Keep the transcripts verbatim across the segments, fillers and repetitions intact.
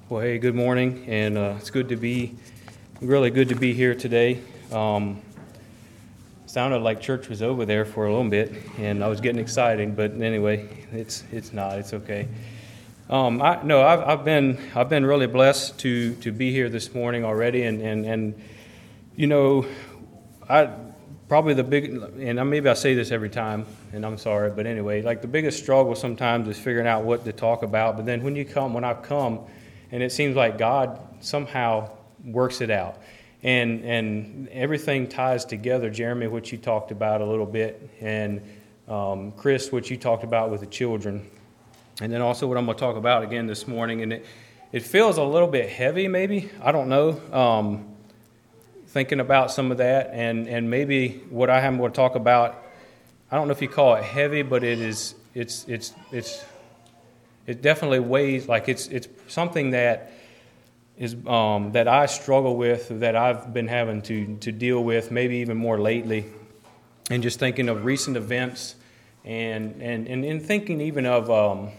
Well, hey, good morning, and uh, it's good to be, really good to be here today. Um, sounded like church was over there for a little bit, and I was getting excited, but anyway, it's it's not. It's okay. Um, I no, I've, I've been I've been really blessed to to be here this morning already, and and and you know, I probably the big, and maybe I say this every time, and I'm sorry, but anyway, like the biggest struggle sometimes is figuring out what to talk about. But then when you come, when I've come. And it seems like God somehow works it out. And and everything ties together. Jeremy, what you talked about a little bit, and um, Chris, what you talked about with the children. And then also what I'm going to talk about again this morning. And it, it feels a little bit heavy maybe. I don't know. Um, thinking about some of that. And, and maybe what I am going to talk about, I don't know if you call it heavy, but it is, it's, it's, it's, It definitely weighs, like it's it's something that is um, that I struggle with, that I've been having to, to deal with, maybe even more lately, and just thinking of recent events, and and, and in thinking even of um,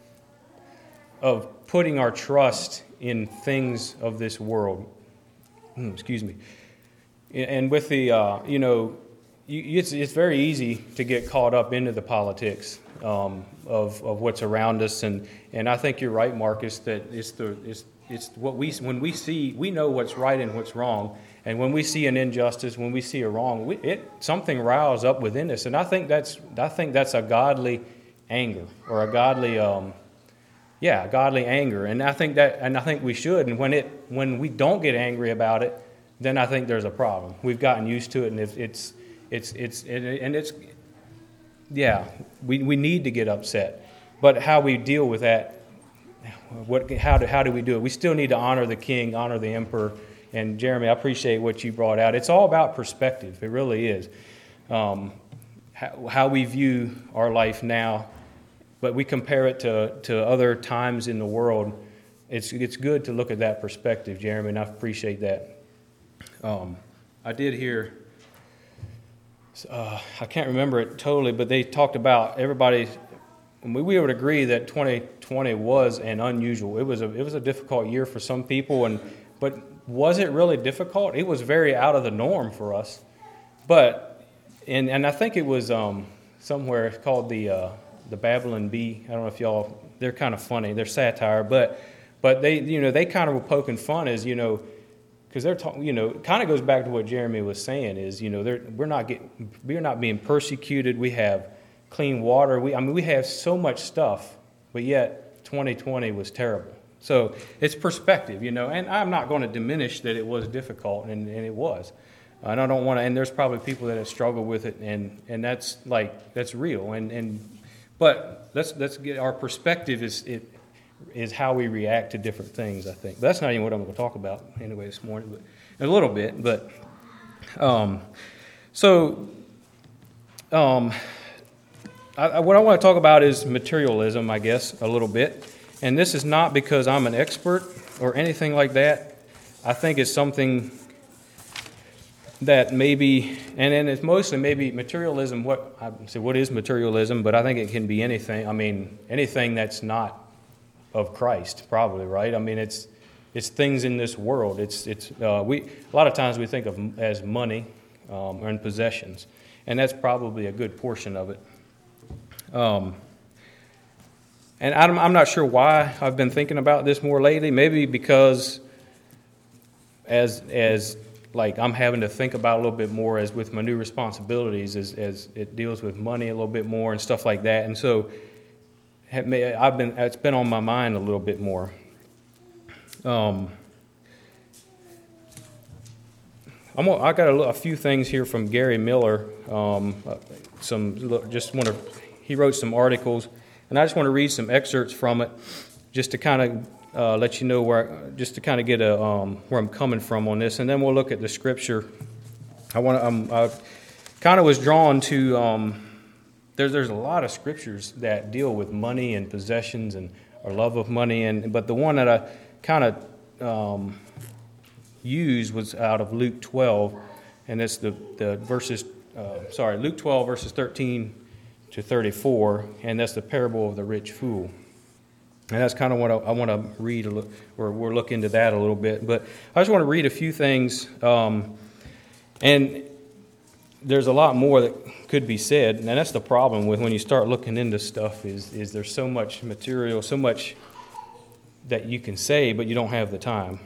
of putting our trust in things of this world. Excuse me. And with the uh, you know, it's it's very easy to get caught up into the politics. Um, of, of what's around us, and, and I think you're right, Marcus, that it's the it's it's what we when we see we know what's right and what's wrong, and when we see an injustice, when we see a wrong, we, it something riles up within us, and I think that's I think that's a godly anger or a godly um, yeah godly anger, and I think that and I think we should, and when it when we don't get angry about it, then I think there's a problem. We've gotten used to it, and it's it's it's it's and it's Yeah, we, we need to get upset, but how we deal with that, what how do how do we do it? We still need to honor the king, honor the emperor, and Jeremy, I appreciate what you brought out. It's all about perspective. It really is. Um, how, how we view our life now, but we compare it to to other times in the world. It's it's good to look at that perspective, Jeremy, and I appreciate that. Um, I did hear. Uh, I can't remember it totally, but they talked about everybody. We, we would agree that twenty twenty was an unusual. It was a it was a difficult year for some people, and but was it really difficult? It was very out of the norm for us. But and and I think it was um, somewhere called the uh, the Babylon Bee. I don't know if y'all. They're kind of funny. They're satire, but but they you know they kind of were poking fun as you know. Because they're talking, you know, it kind of goes back to what Jeremy was saying is, you know, we're not getting, we're not being persecuted. We have clean water. We, I mean, we have so much stuff, but yet twenty twenty was terrible. So it's perspective, you know, and I'm not going to diminish that it was difficult, and, and it was. And I don't want to, and there's probably people that have struggled with it, and, and that's like, that's real. And, and but let's let's get our perspective is it. is how we react to different things, I think. But that's not even what I'm going to talk about anyway this morning, but a little bit. But um, so um, I, I, what I want to talk about is materialism, I guess, a little bit. And this is not because I'm an expert or anything like that. I think it's something that maybe, and then it's mostly maybe materialism. What I say, what is materialism? But I think it can be anything. I mean, anything that's not of Christ, probably, right? I mean, it's it's things in this world. It's it's uh, we a lot of times we think of as money um, and possessions, and that's probably a good portion of it. Um, and I'm I'm not sure why I've been thinking about this more lately. Maybe because as as like I'm having to think about a little bit more as with my new responsibilities, as as it deals with money a little bit more and stuff like that, and so. I've been. It's been on my mind a little bit more. Um, I'm. I got a, a few things here from Gary Miller. Um, some just want to. He wrote some articles, and I just want to read some excerpts from it, just to kind of uh, let you know where, just to kind of get a um, where I'm coming from on this, and then we'll look at the scripture. I want to. Um, I kind of was drawn to. Um, There's there's a lot of scriptures that deal with money and possessions and our love of money, and but the one that I kind of um, used was out of Luke twelve, and it's the the verses. Uh, sorry, Luke twelve verses thirteen to thirty-four, and that's the parable of the rich fool. And that's kind of what I, I want to read, a little, or we'll look into that a little bit. But I just want to read a few things. Um, and there's a lot more that could be said. And that's the problem with when you start looking into stuff is, is there's so much material, so much that you can say, but you don't have the time.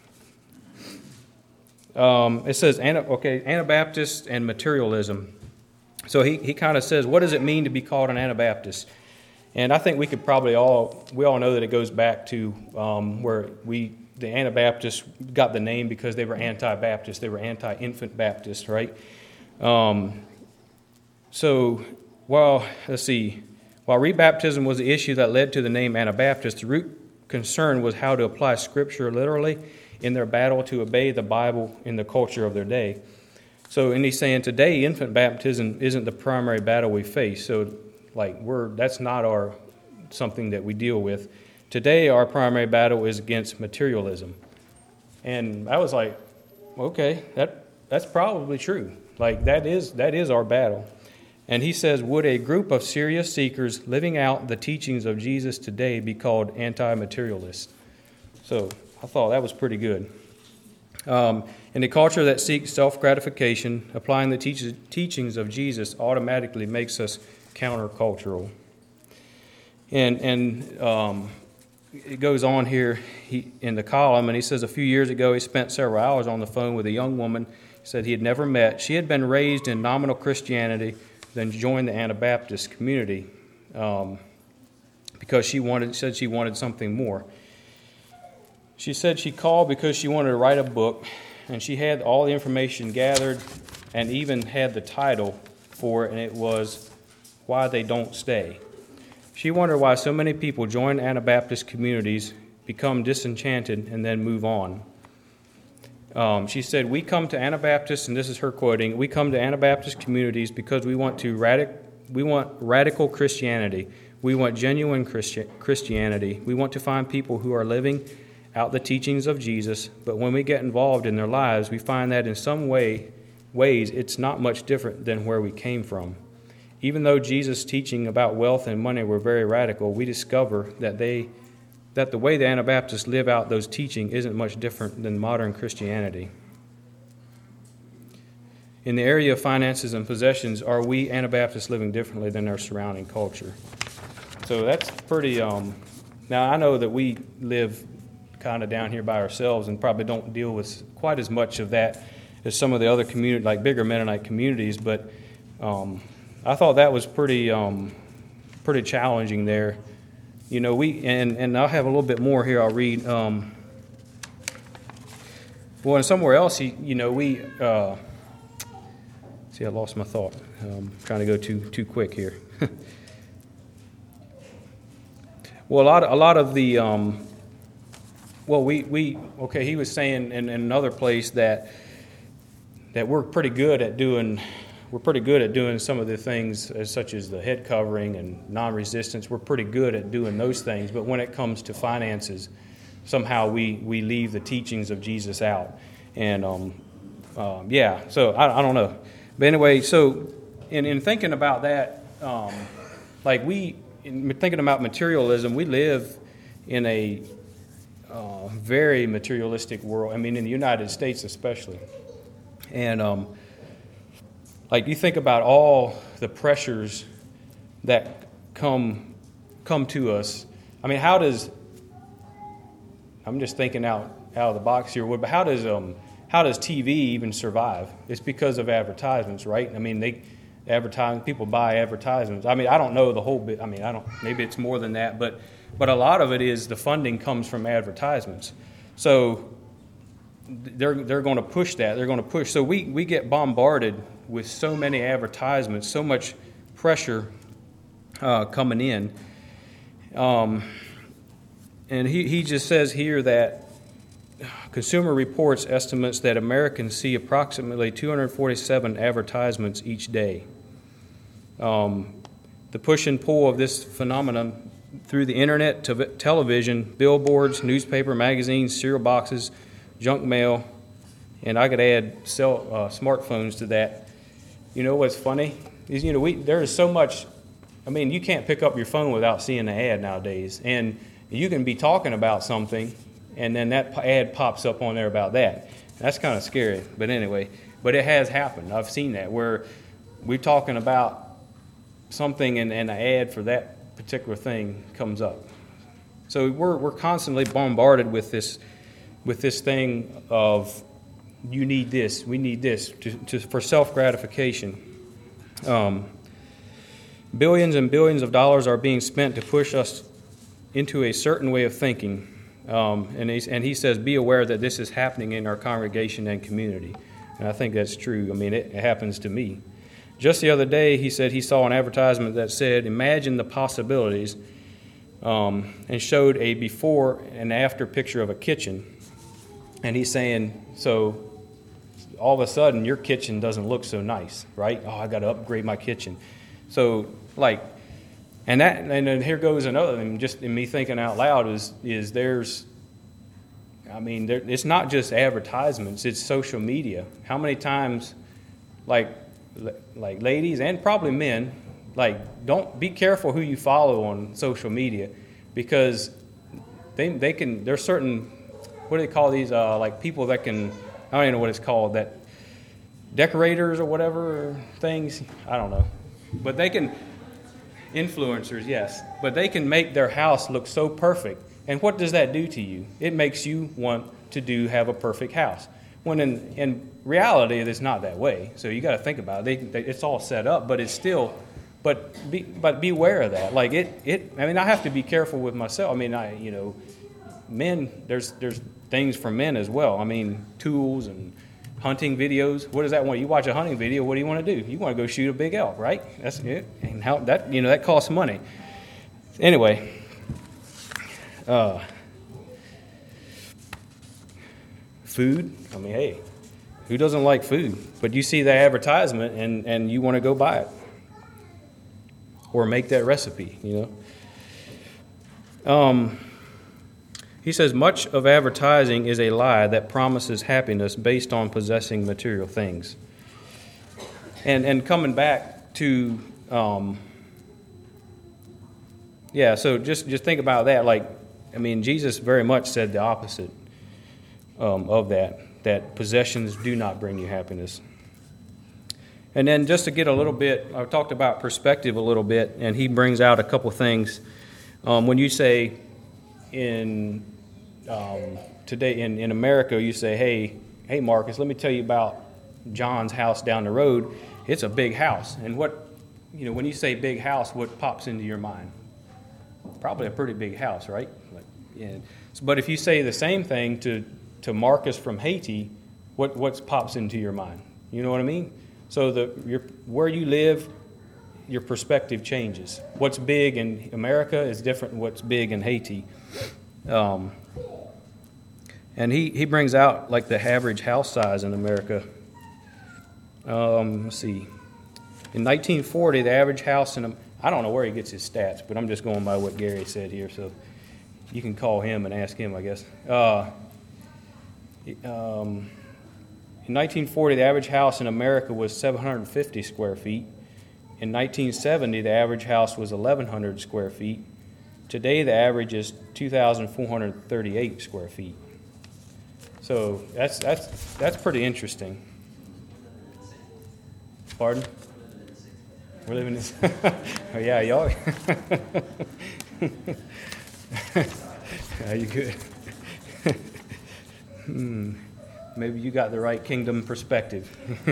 Um, it says, okay, Anabaptist and materialism. So he, he kind of says, what does it mean to be called an Anabaptist? And I think we could probably all, we all know that it goes back to um, where we, the Anabaptists got the name because they were anti-Baptist. They were anti-infant Baptist, right? Um, so, while, let's see, while rebaptism was the issue that led to the name Anabaptist, the root concern was how to apply Scripture literally in their battle to obey the Bible in the culture of their day. So, and he's saying today, infant baptism isn't the primary battle we face. So, like, we're that's not our something that we deal with. Today, our primary battle is against materialism. And I was like, okay, that that's probably true. Like, that is that is our battle. And he says, would a group of serious seekers living out the teachings of Jesus today be called anti-materialists? So I thought that was pretty good. Um, in a culture that seeks self-gratification, applying the teach- teachings of Jesus automatically makes us countercultural. And and um, it goes on here he, in the column, and he says a few years ago he spent several hours on the phone with a young woman he said he had never met. She had been raised in nominal Christianity, then joined the Anabaptist community um, because she wanted said she wanted something more. She said she called because she wanted to write a book, and she had all the information gathered and even had the title for it, and it was Why They Don't Stay. She wondered why so many people join Anabaptist communities, become disenchanted, and then move on. Um, she said, we come to Anabaptists, and this is her quoting, we come to Anabaptist communities because we want to radic- we want radical Christianity. We want genuine Christi- Christianity. We want to find people who are living out the teachings of Jesus, but when we get involved in their lives, we find that in some way, ways it's not much different than where we came from. Even though Jesus' teaching about wealth and money were very radical, we discover that they that the way the Anabaptists live out those teachings isn't much different than modern Christianity. In the area of finances and possessions, are we Anabaptists living differently than our surrounding culture? So that's pretty... Um, now, I know that we live kind of down here by ourselves and probably don't deal with quite as much of that as some of the other community, like bigger Mennonite communities, but um, I thought that was pretty um, pretty challenging there. You know, we and, and I'll have a little bit more here. I'll read. Um, well, and somewhere else, you know, we uh, see. I lost my thought. Um, trying to go too too quick here. well, a lot of, a lot of the. Um, Well, we, we okay, he was saying in, in another place that that we're pretty good at doing we're pretty good at doing some of the things as such as the head covering and non-resistance. We're pretty good at doing those things, but when it comes to finances, somehow we, we leave the teachings of Jesus out. And um, um, yeah, so I, I don't know. But anyway, so in, in thinking about that, um, like we in thinking about materialism, we live in a Uh, very materialistic world. I mean, in the United States especially. And um, like you think about all the pressures that come come to us. I mean, how does I'm just thinking out out of the box here, but how does um how does T V even survive? It's because of advertisements, right? I mean, they advertise people buy advertisements. I mean, I don't know the whole bit. I mean, I don't. Maybe it's more than that, but. But a lot of it is the funding comes from advertisements. So they're they're going to push that. They're going to push. So we, we get bombarded with so many advertisements, so much pressure uh, coming in. Um, and he, he just says here that Consumer Reports estimates that Americans see approximately two hundred forty-seven advertisements each day. Um, the push and pull of this phenomenon through the internet, te- television, billboards, newspaper, magazines, cereal boxes, junk mail, and I could add cell uh, smartphones to that. You know what's funny is you know we there is so much. I mean, you can't pick up your phone without seeing an ad nowadays, and You can be talking about something, and then that ad pops up on there about that. That's kind of scary. But anyway, but it has happened. I've seen that where we're talking about something, and, and an ad for that particular thing comes up. So we're we're constantly bombarded with this with this thing of you need this, we need this to, to, for self-gratification. Um, billions and billions of dollars are being spent to push us into a certain way of thinking. Um, and, he, and he says, be aware that this is happening in our congregation and community. And I think that's true. I mean, it, it happens to me. Just the other day, he said he saw an advertisement that said, imagine the possibilities, um, and showed a before and after picture of a kitchen. And he's saying, so all of a sudden, your kitchen doesn't look so nice, right? Oh, I got to upgrade my kitchen. So, like, and that, and then here goes another thing. Just in me thinking out loud is, is there's, I mean, there, it's not just advertisements; it's social media. How many times, like, like ladies and probably men, like, don't be careful who you follow on social media, because they they can. There's certain, what do they call these? Uh, like people that can. I don't even know what it's called, that decorators or whatever things, I don't know. But they can, influencers, yes, but they can make their house look so perfect. And what does that do to you? It makes you want to do have a perfect house. When in, in reality, it's not that way. So you got to think about it. They, they, it's all set up, but it's still, but be, but beware of that. Like it, it, I mean, I have to be careful with myself. I mean, I, you know, men, there's, there's, things for men as well. I mean, tools and hunting videos. What does that want? You watch a hunting video, what do you want to do? You want to go shoot a big elk, right? That's it. And how that, you know, that costs money. Anyway, uh, food. I mean, hey, who doesn't like food? But you see the advertisement and, and you want to go buy it or make that recipe, you know. Um. He says, much of advertising is a lie that promises happiness based on possessing material things. And and coming back to, um, yeah, so just, just think about that. Like, I mean, Jesus very much said the opposite um, of that, that possessions do not bring you happiness. And then just to get a little bit, I talked about perspective a little bit, and he brings out a couple things. Um, when you say, in um, today in, in America, you say, hey, hey, Marcus, let me tell you about John's house down the road. It's a big house. And what, you know, when you say big house, what pops into your mind? Probably a pretty big house, right? Like, yeah. So, but if you say the same thing to, to Marcus from Haiti, what what pops into your mind? You know what I mean? So the your, where you live, your perspective changes. What's big in America is different than what's big in Haiti. Um, and he, he brings out like the average house size in America. Um, let's see. In nineteen forty, the average house in, I don't know where he gets his stats, but I'm just going by what Gary said here, so you can call him and ask him, I guess. Uh, um, in nineteen forty, the average house in America was seven hundred fifty square feet. In nineteen seventy, the average house was eleven hundred square feet. Today, the average is two thousand four hundred thirty-eight square feet. So that's that's that's pretty interesting. Pardon? We're living in. Oh yeah, y'all. Are you good? hmm. Maybe you got the right kingdom perspective.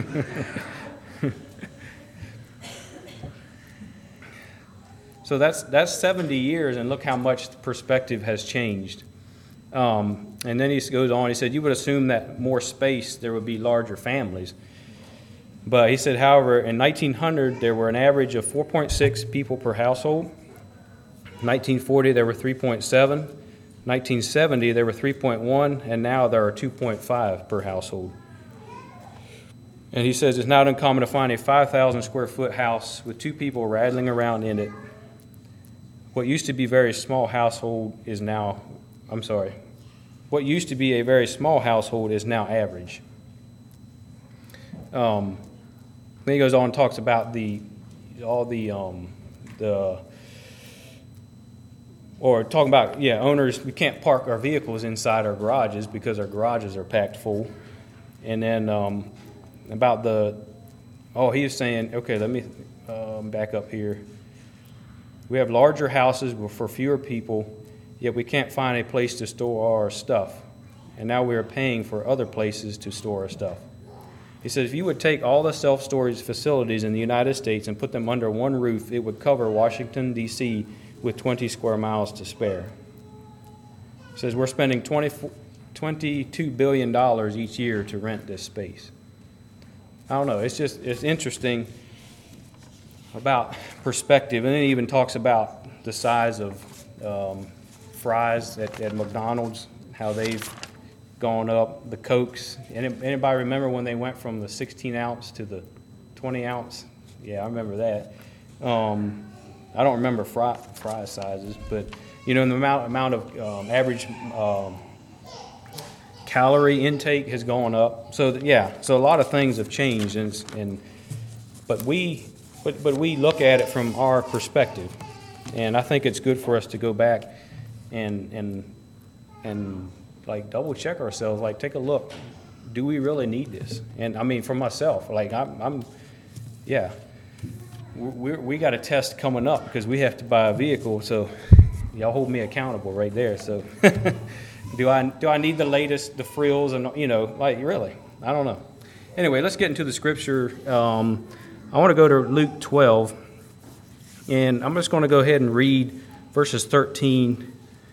So that's that's seventy years, and look how much the perspective has changed. Um, and then he goes on, he said, you would assume that more space, there would be larger families. But he said, however, in nineteen hundred, there were an average of four point six people per household. nineteen forty, there were three point seven. nineteen seventy, there were three point one, and now there are two point five per household. And he says it's not uncommon to find a five thousand square foot house with two people rattling around in it. What used to be a very small household is now, I'm sorry, what used to be a very small household is now average. Um, then he goes on and talks about the all the um, the or talking about, yeah, owners, we can't park our vehicles inside our garages because our garages are packed full. And then um, about the, oh, he was saying, okay, let me um, back up here. We have larger houses for fewer people, yet we can't find a place to store our stuff. And now we are paying for other places to store our stuff. He said, if you would take all the self-storage facilities in the United States and put them under one roof, it would cover Washington, D C with twenty square miles to spare. He says, we're spending twenty-two billion dollars each year to rent this space. I don't know. It's just, it's interesting about perspective. And then he even talks about the size of um, fries at, at McDonald's, how they've gone up, the Cokes. Any, anybody remember when they went from the sixteen ounce to the twenty ounce? Yeah, I remember that. Um, I don't remember fry, fry sizes, but, you know, the amount, amount of um, average um, calorie intake has gone up. So, that, yeah, so a lot of things have changed, and, and but we but, but we look at it from our perspective, and I think it's good for us to go back and and and like double check ourselves, like take a look. Do we really need this? And I mean, for myself, like I'm, I'm yeah, we we got a test coming up because we have to buy a vehicle. So y'all hold me accountable right there. So do I do I need the latest, the frills, and you know, like really, I don't know. Anyway, let's get into the scripture. Um, I want to go to Luke twelve, and I'm just going to go ahead and read verses thirteen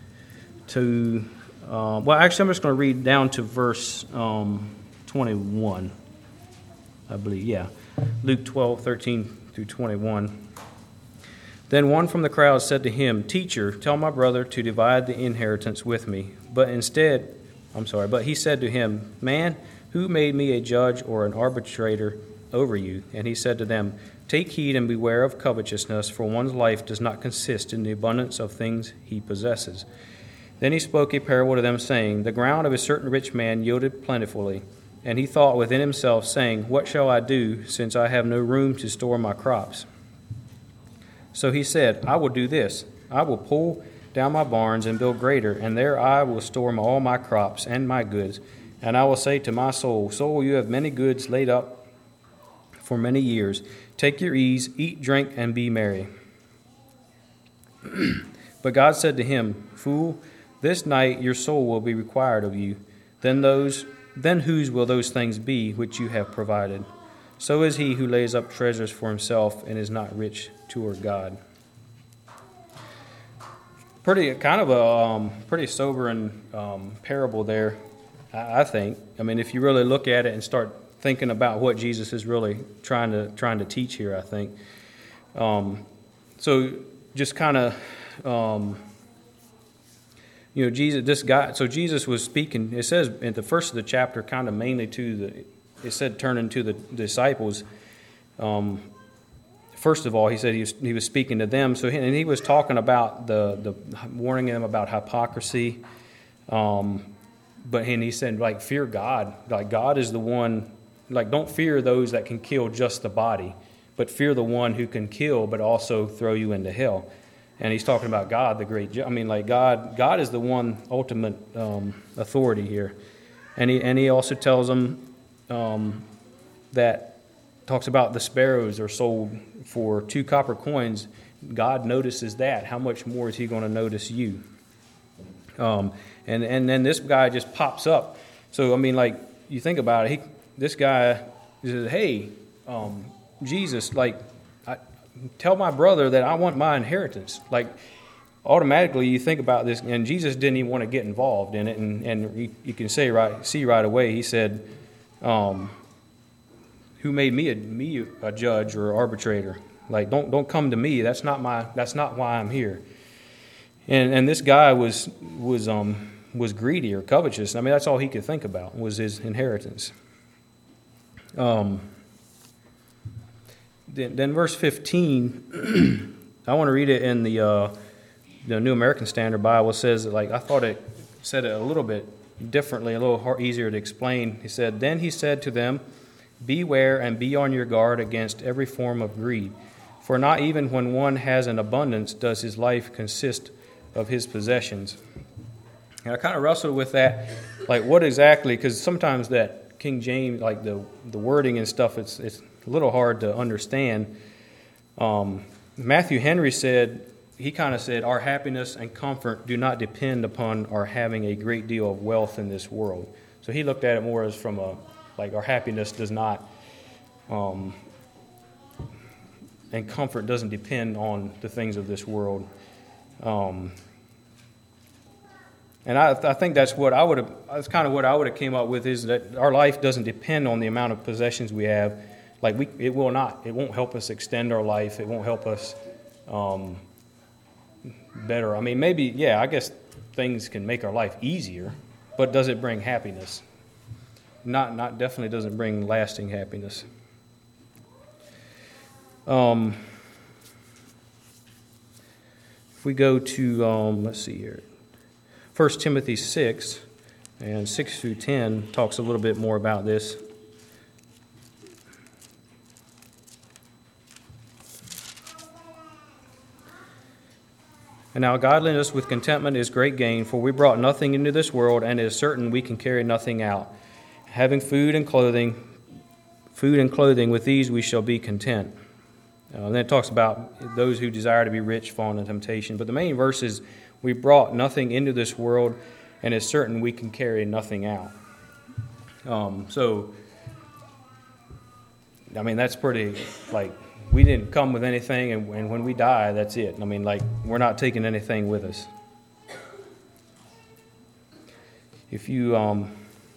to. Uh, well, actually, I'm just going to read down to verse um, twenty-one, I believe. Yeah, Luke twelve, thirteen through twenty-one. Then one from the crowd said to him, "Teacher, tell my brother to divide the inheritance with me." But instead, I'm sorry, but he said to him, "Man, who made me a judge or an arbitrator over you?" And he said to them, "Take heed and beware of covetousness, for one's life does not consist in the abundance of things he possesses." Then he spoke a parable to them, saying, The ground of a certain rich man yielded plentifully. And he thought within himself, saying, What shall I do, since I have no room to store my crops? So he said, I will do this. I will pull down my barns and build greater, and there I will store all my crops and my goods. And I will say to my soul, Soul, you have many goods laid up for many years. Take your ease, eat, drink, and be merry. But God said to him, Fool, this night your soul will be required of you. Then those, then whose will those things be which you have provided? So is he who lays up treasures for himself and is not rich toward God. Pretty kind of a um, pretty sobering um, parable there, I, I think. I mean, if you really look at it and start thinking about what Jesus is really trying to trying to teach here, I think. Um, so just kind of. Um, You know, Jesus, this guy, so Jesus was speaking, it says in the first of the chapter, kind of mainly to the, it said turning to the disciples. Um, first of all, he said he was, he was speaking to them. So, he, and he was talking about the, the warning them about hypocrisy. Um, but, and he said, like, fear God. Like, God is the one, like, don't fear those that can kill just the body, but fear the one who can kill, but also throw you into hell. And he's talking about God, the great. I mean, like God. God is the one ultimate um, authority here, and he and he also tells them um, that talks about the sparrows are sold for two copper coins. God notices that. How much more is He going to notice you? Um, and and then this guy just pops up. So I mean, like you think about it, he this guy says, "Hey, um, Jesus, like." Tell my brother that I want my inheritance. Like, automatically you think about this, and Jesus didn't even want to get involved in it, and, and you, you can say right, see right away, he said, um, who made me a, me a judge or arbitrator? Like, don't don't come to me. That's not my. That's not why I'm here. And and this guy was was um was greedy or covetous. I mean, that's all he could think about was his inheritance. Um. Then, then verse fifteen, I want to read it in the uh, the New American Standard Bible. It says, like, I thought it said it a little bit differently, a little hard, easier to explain. He said, Then he said to them, Beware and be on your guard against every form of greed. For not even when one has an abundance does his life consist of his possessions. And I kind of wrestled with that, like what exactly, because sometimes that King James, like the, the wording and stuff, it's it's a little hard to understand. Um, Matthew Henry said, he kind of said, our happiness and comfort do not depend upon our having a great deal of wealth in this world. So he looked at it more as from a, like our happiness does not, um, and comfort doesn't depend on the things of this world. Um, and I, I think that's what I would have, that's kind of what I would have came up with, is that our life doesn't depend on the amount of possessions we have. Like we, it will not, it won't help us extend our life. It won't help us um, better. I mean, maybe, yeah, I guess things can make our life easier, but does it bring happiness? Not, not definitely doesn't bring lasting happiness. Um, if we go to, um, let's see here, First Timothy six, and six through ten talks a little bit more about this. And now godliness with contentment is great gain, for we brought nothing into this world, and it is certain we can carry nothing out. Having food and clothing, food and clothing, with these we shall be content. Uh, and then it talks about those who desire to be rich fall into temptation. But the main verse is, we brought nothing into this world, and it's certain we can carry nothing out. Um, so, I mean, that's pretty, like, we didn't come with anything, and, and when we die, that's it. I mean, like, we're not taking anything with us. If you, um,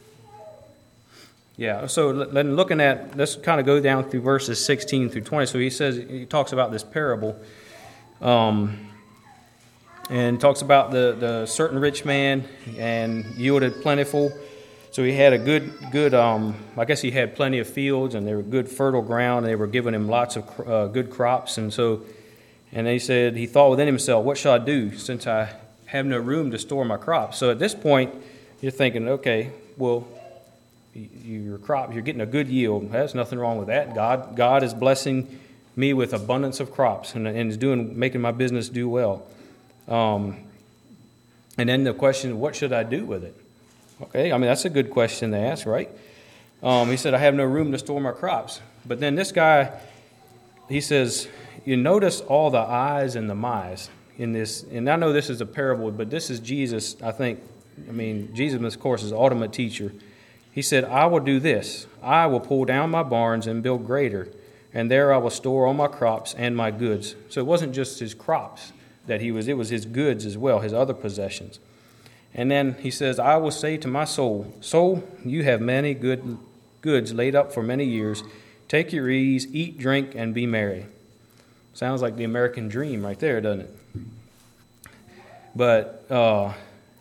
yeah, so then looking at, let's kind of go down through verses sixteen through twenty. So he says, he talks about this parable, um, and talks about the, the certain rich man and yielded plentiful. So he had a good, good. Um, I guess he had plenty of fields, and they were good fertile ground. And they were giving him lots of uh, good crops, and so, and he said he thought within himself, "What shall I do, since I have no room to store my crops?" So at this point, you're thinking, okay, well, your crop, you're getting a good yield. There's nothing wrong with that. God, God is blessing me with abundance of crops, and, and is doing, making my business do well. Um, and then the question, what should I do with it? Okay, I mean, that's a good question to ask, right? Um, he said, I have no room to store my crops. But then this guy, he says, you notice all the I's and the my's in this. And I know this is a parable, but this is Jesus, I think. I mean, Jesus, of course, is the ultimate teacher. He said, I will do this. I will pull down my barns and build greater, and there I will store all my crops and my goods. So it wasn't just his crops that he was, it was his goods as well, his other possessions. And then he says, I will say to my soul, soul, you have many good goods laid up for many years. Take your ease, eat, drink, and be merry. Sounds like the American dream right there, doesn't it? But uh,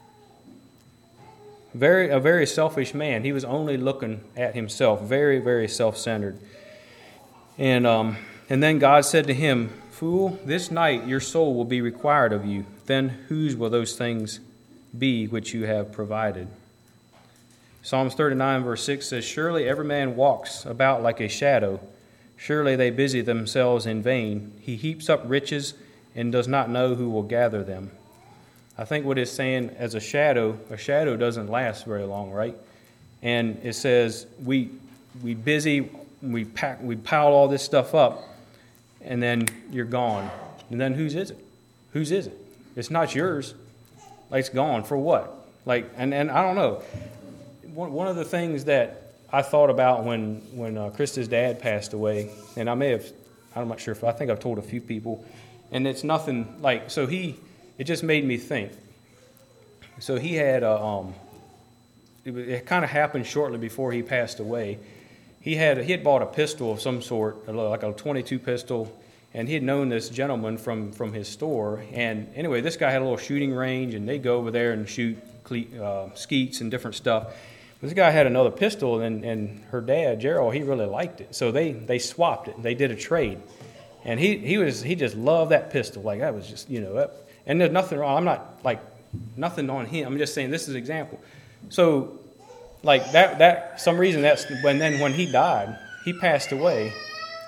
very a very selfish man. He was only looking at himself, very, very self-centered. And um, and then God said to him, fool, this night your soul will be required of you. Then whose will those things be which you have provided? Psalms thirty-nine verse six says, surely every man walks about like a shadow. Surely they busy themselves in vain. He heaps up riches and does not know who will gather them. I think what it's saying, as a shadow, a shadow doesn't last very long, right? And it says we we busy, we pack, we pile all this stuff up, and then you're gone. And then whose is it? Whose is it? It's not yours. Like, it's gone for what? Like, and, and I don't know. One one of the things that I thought about when when uh, Krista's dad passed away, and I may have, I'm not sure if I think I've told a few people, and it's nothing like, so he, it just made me think. So he had a, um, it, it kind of happened shortly before he passed away. He had he had bought a pistol of some sort, like a twenty-two pistol. And he had known this gentleman from, from his store. And anyway, this guy had a little shooting range, and they go over there and shoot uh, skeets and different stuff. But this guy had another pistol, and, and her dad, Gerald, he really liked it. So they, they swapped it. They did a trade. And he, he was he just loved that pistol. Like, that was just, you know, that, and there's nothing wrong. I'm not, like, nothing on him. I'm just saying this is an example. So, like, that, that some reason that's, when then when he died, he passed away,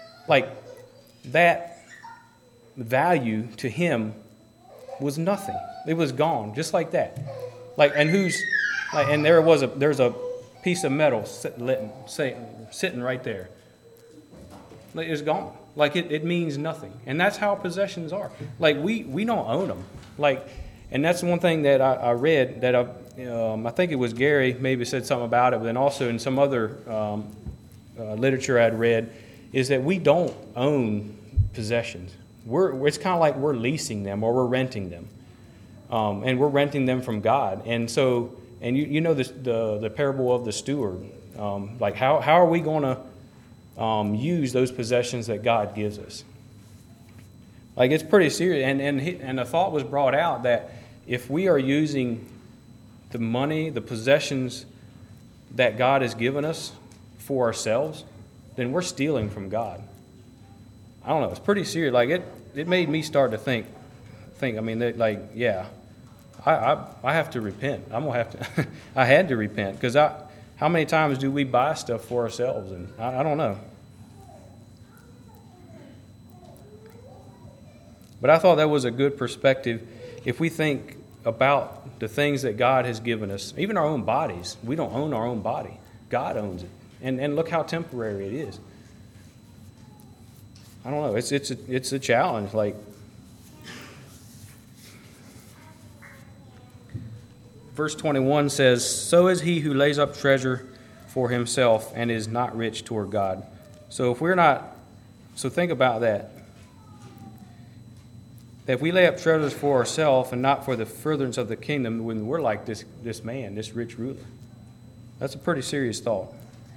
like, that value to him was nothing. It was gone, just like that. Like, and who's, like, and there was a, there's a piece of metal sitting, sitting right there. Like, it's gone. Like, it, it means nothing. And that's how possessions are. Like, we, we don't own them. Like, and that's one thing that I, I read that I, um, I think it was Gary maybe said something about it, but then also in some other um, uh, literature I'd read, is that we don't own possessions. We're, it's kind of like we're leasing them or we're renting them. Um, and we're renting them from God. And so, and you, you know this, the, the parable of the steward. Um, like, how, how are we going to Um, use those possessions that God gives us? Like, it's pretty serious. And and he, and the thought was brought out that if we are using the money, the possessions that God has given us for ourselves, then we're stealing from God. I don't know. It's pretty serious. Like, it, it made me start to think. Think. I mean, that, like, yeah, I, I I have to repent. I'm gonna have to. I had to repent because I. How many times do we buy stuff for ourselves? And I, I don't know. But I thought that was a good perspective. If we think about the things that God has given us, even our own bodies, we don't own our own body. God owns it. And and look how temporary it is. I don't know. It's it's a, it's a challenge. Like, verse twenty-one says, "So is he who lays up treasure for himself and is not rich toward God." So if we're not, so think about that. That if we lay up treasures for ourselves and not for the furtherance of the kingdom, when we're like this, this man, this rich ruler. That's a pretty serious thought.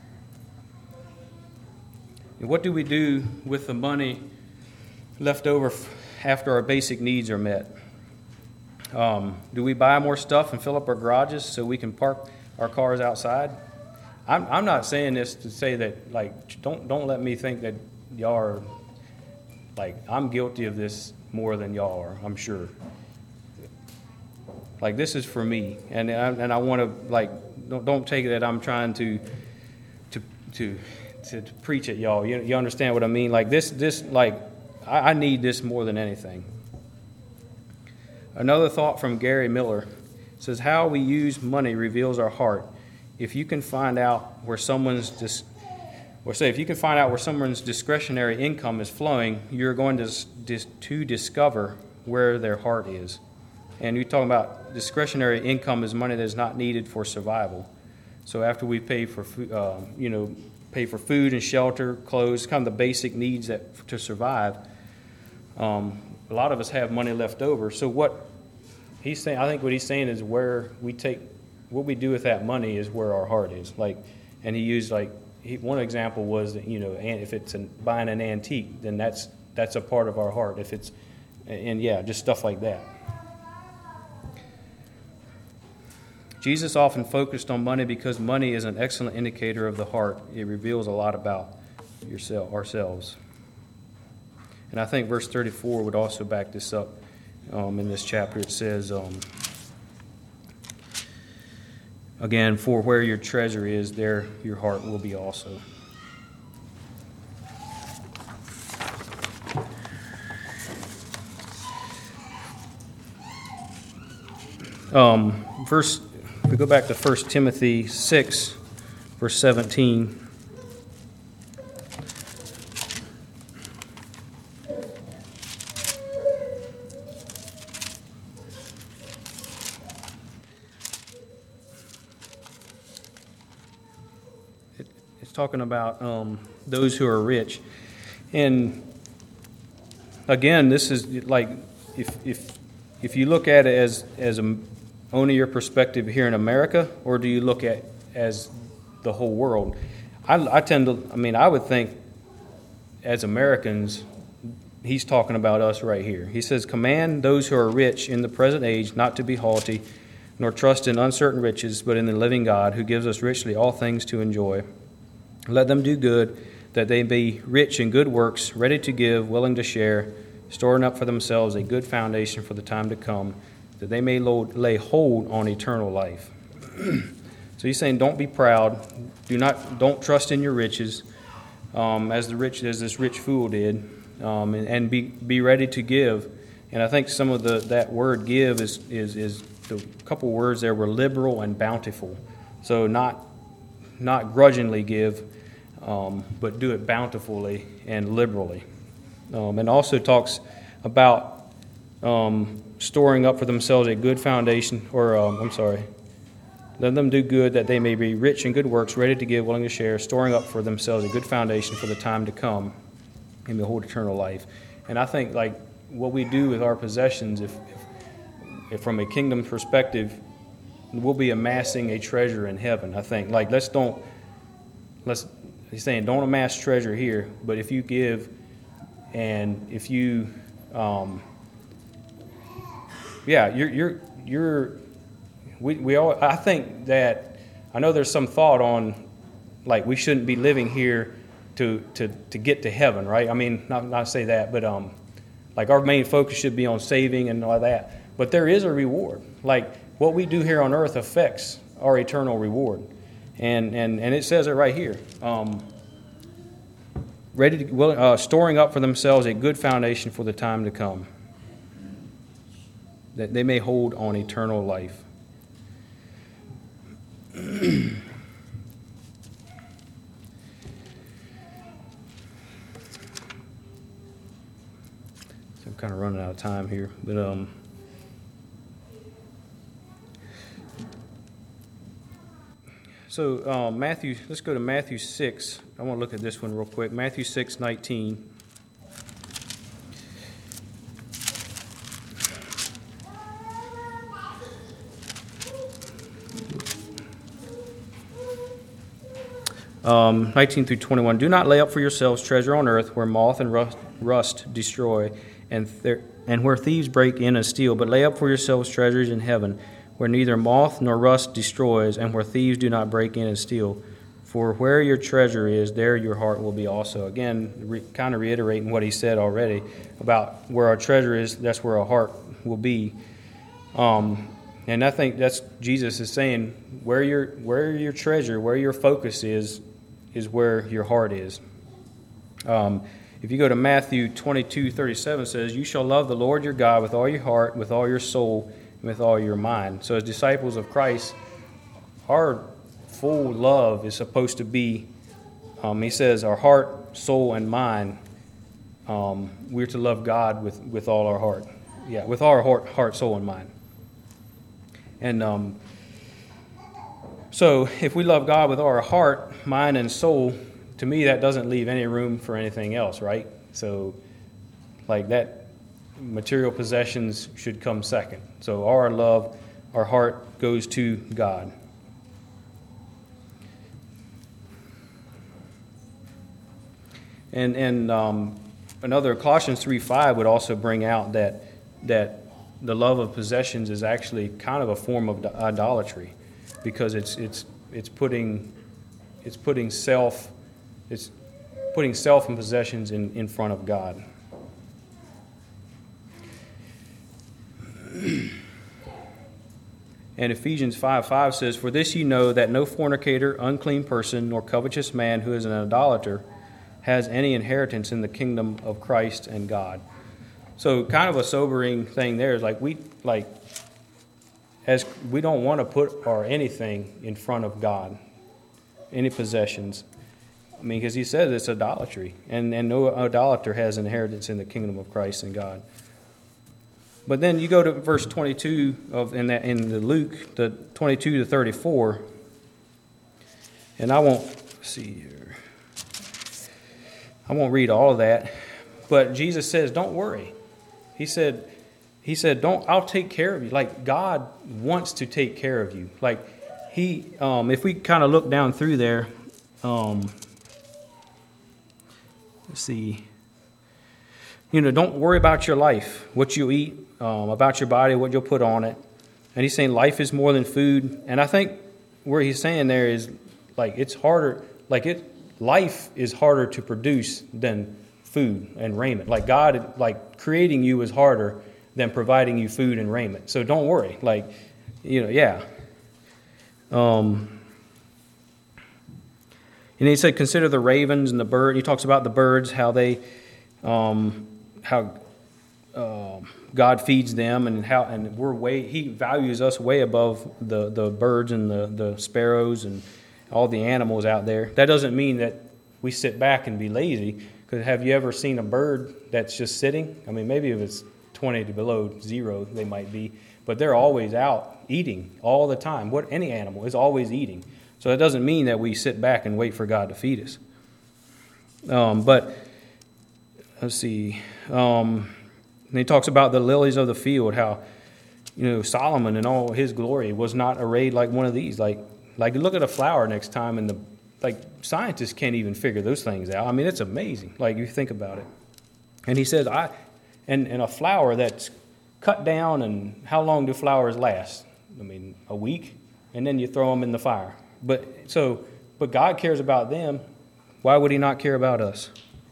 And what do we do with the money left over after our basic needs are met? Um, do we buy more stuff and fill up our garages so we can park our cars outside? I'm, I'm not saying this to say that, like, don't don't let me think that y'all are, like, I'm guilty of this more than y'all are, I'm sure. Like, this is for me, and I, and I want to, like, don't don't take it that I'm trying to to to to, to preach at y'all. You you understand what I mean? Like, this this like I, I need this more than anything. Another thought from Gary Miller says, "How we use money reveals our heart. If you can find out where someone's dis- or say if you can find out where someone's discretionary income is flowing, you're going to dis- to discover where their heart is." And you're talking about discretionary income is money that is not needed for survival. So after we pay for uh, you know pay for food and shelter, clothes, kind of the basic needs that to survive. Um, A lot of us have money left over. So what he's saying, I think what he's saying is where we take, what we do with that money is where our heart is. Like, and he used like he, one example was that, you know, if it's an, buying an antique, then that's that's a part of our heart. If it's, and yeah, just stuff like that. Jesus often focused on money because money is an excellent indicator of the heart. It reveals a lot about yourself, ourselves. And I think verse thirty-four would also back this up. Um, in this chapter, it says, um, again, "For where your treasure is, there your heart will be also." Um, verse, if we go back to First Timothy six, verse seventeen. Talking about um, those who are rich, and again, this is like if if if you look at it as as a, only your perspective here in America, or do you look at as the whole world? I, I tend to, I mean, I would think as Americans, he's talking about us right here. He says, "Command those who are rich in the present age not to be haughty, nor trust in uncertain riches, but in the living God, who gives us richly all things to enjoy. Let them do good, that they be rich in good works, ready to give, willing to share, storing up for themselves a good foundation for the time to come, that they may lay hold on eternal life." So he's saying, don't be proud. Do not, don't trust in your riches, um, as the rich as this rich fool did, um, and, and be be ready to give. And I think some of the that word give is is is the couple words there were liberal and bountiful. So not not grudgingly give, um, but do it bountifully and liberally. Um, and also talks about um, storing up for themselves a good foundation, or um, I'm sorry, let them do good that they may be rich in good works, ready to give, willing to share, storing up for themselves a good foundation for the time to come and behold eternal life. And I think like what we do with our possessions, if, if, if from a kingdom perspective, we'll be amassing a treasure in heaven. I think like let's don't let's he's saying don't amass treasure here, but if you give and if you um, yeah you're you're you're we we all I think that I know there's some thought on like we shouldn't be living here to to to get to heaven, right? I mean, not not say that, but um like our main focus should be on saving and all that. But there is a reward. Like what we do here on earth affects our eternal reward. And and, and it says it right here. Um, ready to, uh, storing up for themselves a good foundation for the time to come, that they may hold on eternal life. So I'm kind of running out of time here, but um, so um, Matthew. Let's go to Matthew six. I want to look at this one real quick. Matthew six nineteen. Um, nineteen through twenty-one. Do not lay up for yourselves treasure on earth, where moth and rust, rust destroy, and th- and where thieves break in and steal. But lay up for yourselves treasures in heaven, where neither moth nor rust destroys, and where thieves do not break in and steal. For where your treasure is, there your heart will be also. Again, re- kind of reiterating what he said already about where our treasure is, that's where our heart will be. Um, and I think that's Jesus is saying, where your where your treasure, where your focus is, is where your heart is. Um, if you go to Matthew twenty-two thirty-seven, it says, you shall love the Lord your God with all your heart, with all your soul, and with all your mind. So as disciples of Christ, our full love is supposed to be, um, he says, our heart, soul, and mind. Um, we're to love God with, with all our heart. Yeah, with our heart, heart, soul, and mind. And um, so if we love God with our heart, mind, and soul, to me that doesn't leave any room for anything else, right? So like that, material possessions should come second. So our love, our heart goes to God. And and um, another Colossians three five would also bring out that that the love of possessions is actually kind of a form of idolatry, because it's it's it's putting it's putting self it's putting self and possessions in, in front of God. And Ephesians five five says, for this you know that no fornicator, unclean person, nor covetous man who is an idolater has any inheritance in the kingdom of Christ and God. So kind of a sobering thing there is like we like as we don't want to put our anything in front of God, any possessions. I mean, because he says it's idolatry, and, and no idolater has inheritance in the kingdom of Christ and God. But then you go to verse twenty-two of in that in the Luke, the twenty-two to thirty-four, and I won't see here. I won't read all of that, but Jesus says, "Don't worry." He said, "He said, don't. I'll take care of you." Like God wants to take care of you. Like He, um, if we kind of look down through there, um, let's see. You know, don't worry about your life, what you eat, um, about your body, what you'll put on it. And he's saying life is more than food. And I think where he's saying there is like it's harder, like it, life is harder to produce than food and raiment. Like God, like creating you is harder than providing you food and raiment. So don't worry. Like, you know, yeah. Um, and he said, consider the ravens and the bird. He talks about the birds, how they, um, how uh, God feeds them, and how and we're way He values us way above the, the birds and the, the sparrows and all the animals out there. That doesn't mean that we sit back and be lazy. Because have you ever seen a bird that's just sitting? I mean, maybe if it's twenty to below zero, they might be, but they're always out eating all the time. What any animal is always eating. So that doesn't mean that we sit back and wait for God to feed us. Um, but let's see. Um, and he talks about the lilies of the field, how, you know, Solomon in all his glory was not arrayed like one of these. Like, like look at a flower next time, and the like scientists can't even figure those things out. I mean, it's amazing. Like, you think about it. And he says, I, and, and a flower that's cut down, and how long do flowers last? I mean, a week, and then you throw them in the fire. But so, but God cares about them. Why would He not care about us?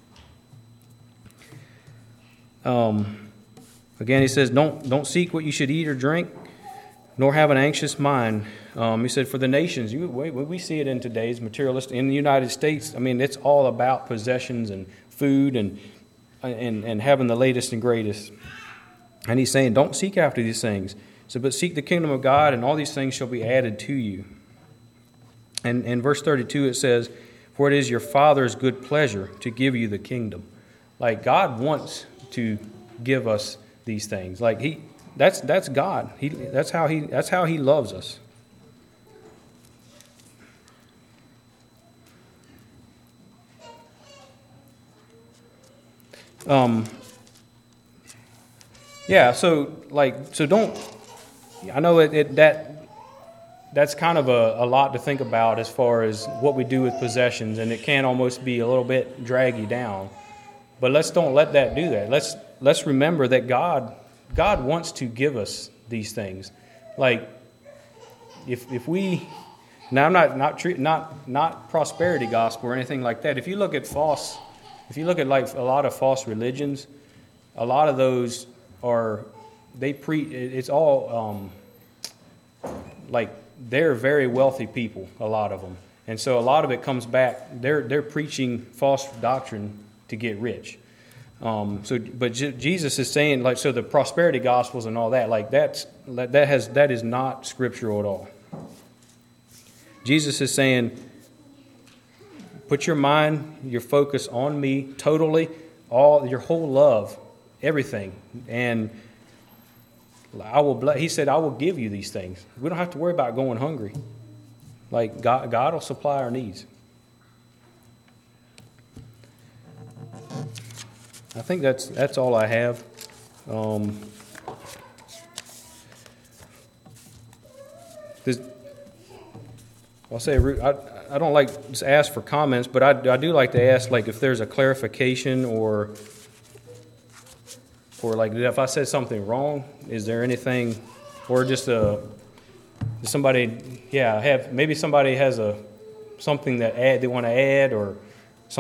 Um. Again, he says, don't don't seek what you should eat or drink, nor have an anxious mind. Um, he said, for the nations, you, we, we see it in today's materialist, in the United States, I mean, it's all about possessions and food and, and, and having the latest and greatest. And he's saying, don't seek after these things. So, but seek the kingdom of God, and all these things shall be added to you. And in verse thirty-two, it says, for it is your Father's good pleasure to give you the kingdom. Like, God wants to give us these things. Like he that's that's God. He that's how he that's how he loves us. Um yeah, so like so don't I know it, it that that's kind of a, a lot to think about as far as what we do with possessions, and it can almost be a little bit drag you down. But let's don't let that do that. Let's let's remember that God God wants to give us these things. Like if if we now I'm not not treat, not not prosperity gospel or anything like that. If you look at false, if you look at like a lot of false religions, a lot of those are they pre it's all um, like they're very wealthy people, a lot of them, and so a lot of it comes back. They're they're preaching false doctrine to get rich. Um, so, but J- Jesus is saying, like, so the prosperity gospels and all that, like that's that has that is not scriptural at all. Jesus is saying, put your mind, your focus on me totally, all your whole love, everything, and I will. Bless, he said, I will give you these things. We don't have to worry about going hungry. Like God, God will supply our needs. I think that's that's all I have. Um, this, I'll say I, I don't like to ask for comments, but I, I do like to ask like if there's a clarification or or like if I said something wrong, is there anything, or just a somebody yeah have maybe somebody has a something that add they want to add or